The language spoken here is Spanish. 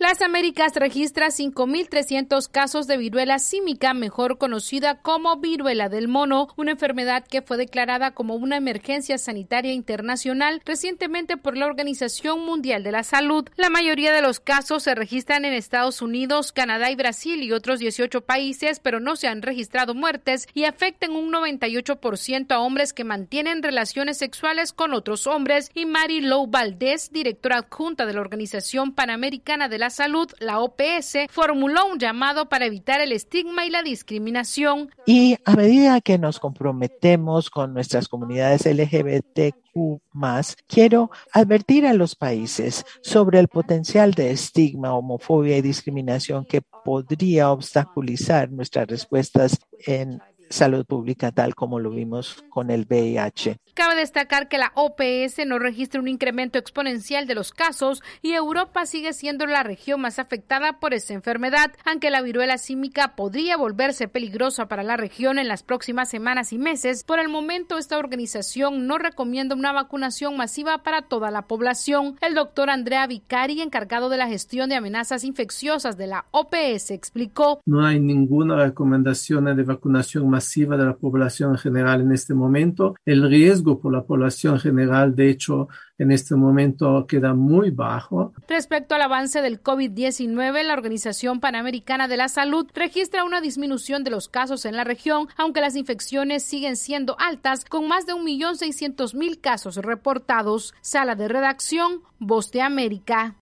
Las Américas registra 5.300 casos de viruela símica, mejor conocida como viruela del mono, una enfermedad que fue declarada como una emergencia sanitaria internacional recientemente por la Organización Mundial de la Salud. La mayoría de los casos se registran en Estados Unidos, Canadá y Brasil y otros 18 países, pero no se han registrado muertes y afectan un 98% a hombres que mantienen relaciones sexuales con otros hombres. Y Mary Lou Valdés, directora adjunta de la Organización Panamericana de la Salud, la OPS, formuló un llamado para evitar el estigma y la discriminación. Y a medida que nos comprometemos con nuestras comunidades LGBTQ+, quiero advertir a los países sobre el potencial de estigma, homofobia y discriminación que podría obstaculizar nuestras respuestas en salud pública, tal como lo vimos con el VIH. Cabe destacar que la OPS no registra un incremento exponencial de los casos y Europa sigue siendo la región más afectada por esta enfermedad, aunque la viruela símica podría volverse peligrosa para la región en las próximas semanas y meses. Por el momento, esta organización no recomienda una vacunación masiva para toda la población. El doctor Andrea Vicari, encargado de la gestión de amenazas infecciosas de la OPS, explicó: no hay ninguna recomendación de vacunación masiva de la población en general en este momento. El riesgo por la población general, de hecho, en este momento queda muy bajo. Respecto al avance del COVID-19, la Organización Panamericana de la Salud registra una disminución de los casos en la región, aunque las infecciones siguen siendo altas, con más de 1.600.000 casos reportados. Sala de redacción, Voz de América.